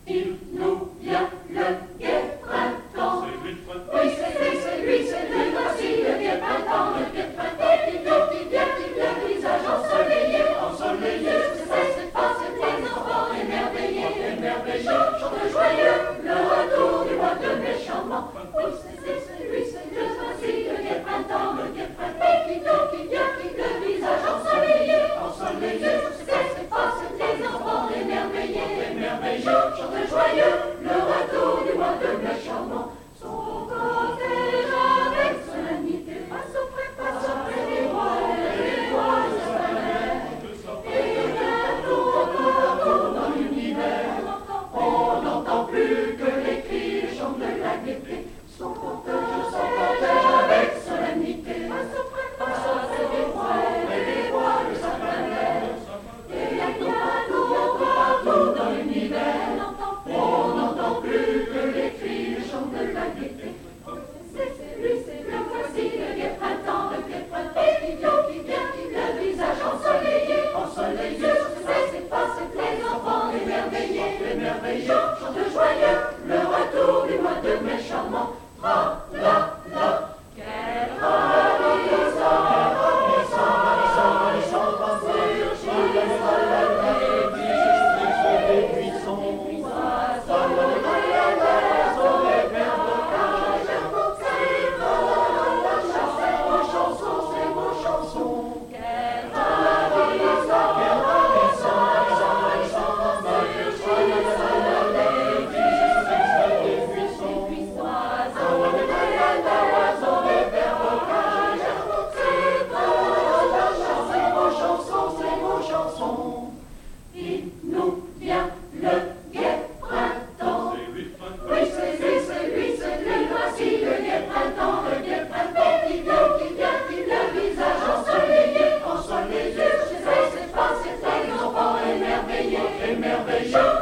Il nous vient le gai printemps. C'est lui, voici le gai printemps, qui vient, le visage ensoleillé, c'est pas, c'est les enfants émerveillés, chantent joyeux, le retour du mois de mai charmant. Oui, c'est lui, voici le gai printemps, qui vient, le visage ensoleillé, c'est pas, c'est les enfants émerveillés, chantent joyeux, le retour du mois de mai charmant. Son cortège avec solennité passe auprès des rois de sa planète. Et bientôt dans l'univers, on n'entend plus que les cris et chants de la gaieté. Son cortège avec solennité passe auprès des rois de sa planète. Et bientôt partout dans l'univers, on n'entend plus que les cris et chants de la gaieté. C'est lui, voici le gai printemps, qui vient, le visage ensoleillé, c'est pas, c'est les enfants émerveillés, chantent joyeux, le retour du mois de mai charmant. Tra, la, quel ravissant, il nous vient le gai printemps. Oui, c'est lui, voici le gai printemps, qui vient, le visage ensoleillé, c'est pas, c'est les enfants émerveillés,